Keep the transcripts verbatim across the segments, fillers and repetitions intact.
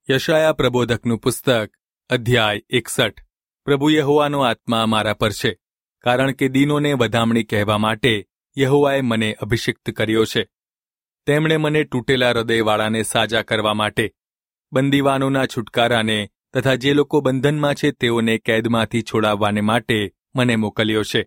યશાયા પ્રબોધકનું પુસ્તક અધ્યાય એકસઠ. પ્રભુ યહોવાનો આત્મા મારા પર છે, કારણ કે દીનોને વધામણી કહેવા માટે યહોવાએ મને અભિષિક્ત કર્યો છે. તેમણે મને તૂટેલા હૃદયવાળાને સાજા કરવા માટે, બંદીવાનોના છુટકારાને તથા જે લોકો બંધનમાં છે તેઓને કેદમાંથી છોડાવવાને માટે મને મોકલ્યો છે.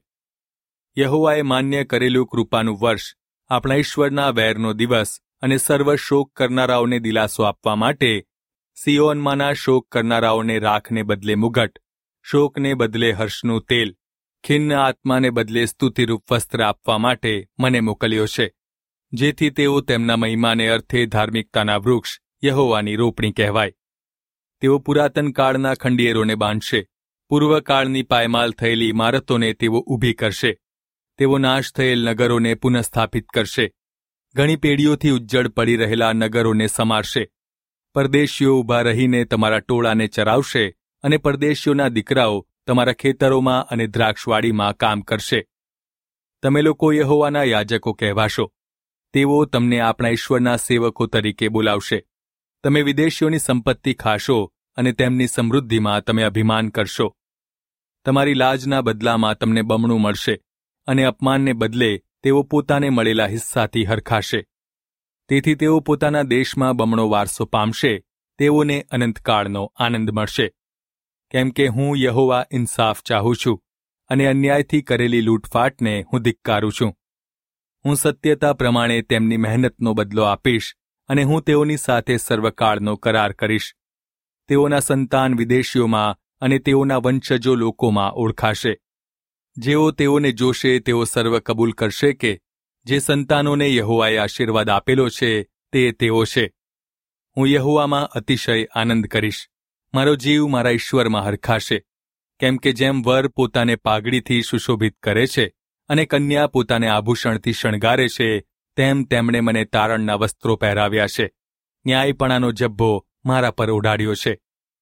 યહોવાએ માન્ય કરેલું કૃપાનું વર્ષ, આપણા ઈશ્વરના વૈરનો દિવસ અને સર્વ શોક કરનારાઓને દિલાસો આપવા માટે, સિયોનમાંના શોક કરનારાઓને રાખને બદલે મુગટ, શોકને બદલે હર્ષનું તેલ, ખિન્ન આત્માને બદલે સ્તુતિરૂપ વસ્ત્ર આપવા માટે મને મોકલ્યો છે, જેથી તેઓ તેમના મહિમાને અર્થે ધાર્મિકતાના વૃક્ષ યહોવાની રોપણી કહેવાય. તેઓ પુરાતન કાળના ખંડિયેરોને બાંધશે, પૂર્વકાળની પાયમાલ થયેલી ઇમારતોને તેઓ ઊભી કરશે. તેઓ નાશ થયેલ નગરોને પુનઃસ્થાપિત કરશે, ઘણી પેઢીઓથી ઉજ્જડ પડી રહેલા નગરોને સમારશે. પરદેશીઓ ઊભા રહીને તમારા ટોળાને ચરાવશે, અને પરદેશીઓના દીકરાઓ તમારા ખેતરોમાં અને દ્રાક્ષવાડીમાં કામ કરશે. તમે લોકો યહોવાના યાજકો કહેવાશો, તેઓ તમને આપણા ઈશ્વરના સેવકો તરીકે બોલાવશે. તમે વિદેશીઓની સંપત્તિ ખાશો અને તેમની સમૃદ્ધિમાં તમે અભિમાન કરશો. તમારી લાજના બદલામાં તમને બમણું મળશે, અને અપમાનને બદલે તેઓ પોતાને મળેલા હિસ્સાથી હરખાશે. તેથી તેઓ પોતાના દેશમાં બમણો વારસો પામશે, તેઓને અનંતકાળનો આનંદ મળશે. કેમ કે હું યહોવા ઇન્સાફ ચાહું છું, અને અન્યાયથી કરેલી લૂંટફાટને હું ધિક્કારું છું. હું સત્યતા પ્રમાણે તેમની મહેનતનો બદલો આપીશ, અને હું તેઓની સાથે સર્વકાળનો કરાર કરીશ. તેઓના સંતાન વિદેશીઓમાં અને તેઓના વંશજો લોકોમાં ઓળખાશે. જેઓ તેઓને જોશે તેઓ સર્વ કબૂલ કરશે કે જે સંતાનોને યહોવાએ આશીર્વાદ આપેલો છે તે તેઓ છે. હું યહોવામાં અતિશય આનંદ કરીશ, મારો જીવ મારા ઈશ્વરમાં હરખાશે. કેમ કે જેમ વર પોતાને પાઘડીથી સુશોભિત કરે છે અને કન્યા પોતાને આભૂષણથી શણગારે છે, તેમ તેમણે મને તારણના વસ્ત્રો પહેરાવ્યા છે, ન્યાયપણાનો જબ્બો મારા પર ઓઢાડ્યો છે.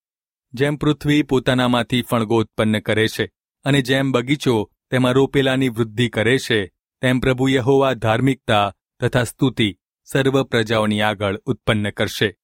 જેમ પૃથ્વી પોતાનામાંથી ફણગો ઉત્પન્ન કરે છે, અને જેમ બગીચો તેમાં રોપેલાની વૃદ્ધિ કરે છે, તેમ પ્રભુ યહોવા ધાર્મિકતા તથા સ્તુતિ સર્વ પ્રજાઓની આગળ ઉત્પન્ન કરશે.